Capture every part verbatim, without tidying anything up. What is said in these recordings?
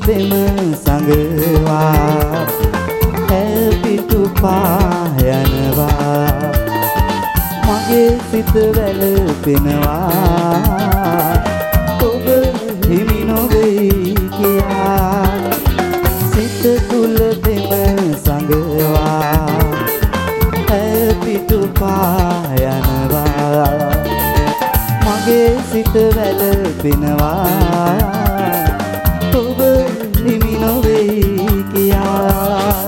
පෙම සඟවා හැපිටු පායනවා මගේ සිත වැළපෙනවා ඔබ හිමි නොවෙයි කියා සිත තුල පෙම සඟවා හැපිටු පායනවා මගේ සිත වැළපෙනවා ඔබ හිමි නොවෙයි කියා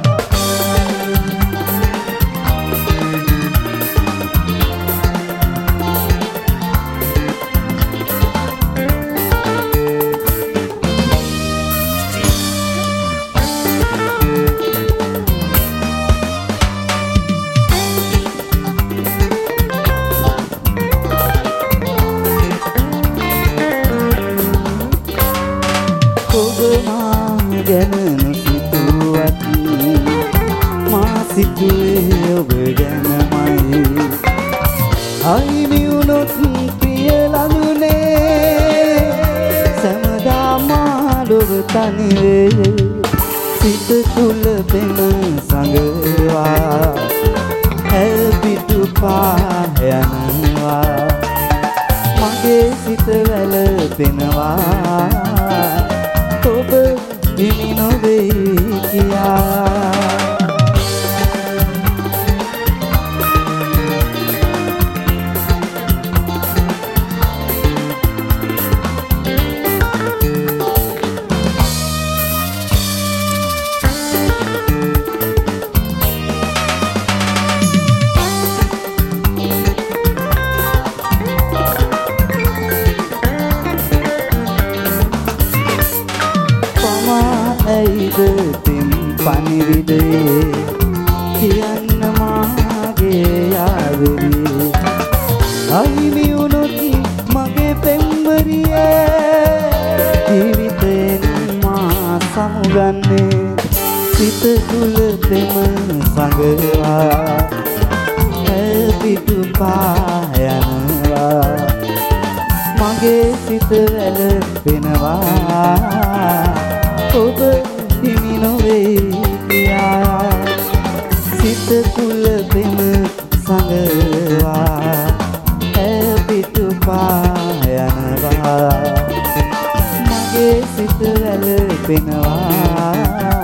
ගැන නොසිතුවත් මා සිතුවේ ඔබ ගැනමයි අයිමි වුණොත් ප්‍රිය ළඟුනේ සැමදා මා ලොව තනිවේ සිත තුල පෙම සඟවා හැපිටු පායනවා මගේ සිත වැළපෙනවා ඔබ හිමි නොවෙයි කියා ඇයිද පින් පනිවිඩේ කියන්න මාගේ යාවරියේ අහිමි වුණොත් මගේ පෙම්වරිය ජීවිතෙන් මා සමුගන්නේ සිත තුල පෙම සඟවා හැපිටු පායනවා මගේ සිත වැළපෙනවා ඔබ හිමි නොවෙයි කියා සිත තුල පෙම සඟවා හැපිටු පායනවා මගේ සිත වැළපෙනවා